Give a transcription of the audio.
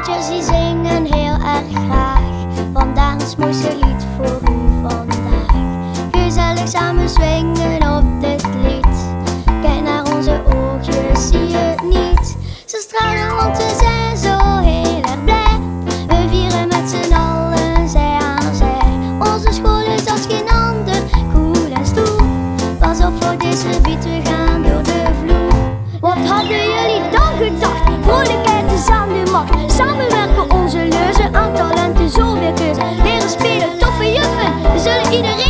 meisjes die zingen heel erg graag. Vandaag een smoeselied voor u vandaag. Gezellig samen swingen op dit lied. Kijk naar onze oogjes, zie je het niet? Ze stralen want we zijn zo heel erg blij. We vieren met z'n allen zij aan zij. Onze school is als geen ander, cool en stoer. Pas op voor deze beat, we gaan door de vloer. Wat hadden jullie dan gedacht? Vrolijkheid is aan de macht. Samenwerken onze leuzen, aan talenten zoveel keuze. Leren spelen, toffe juffen, we zullen iedereen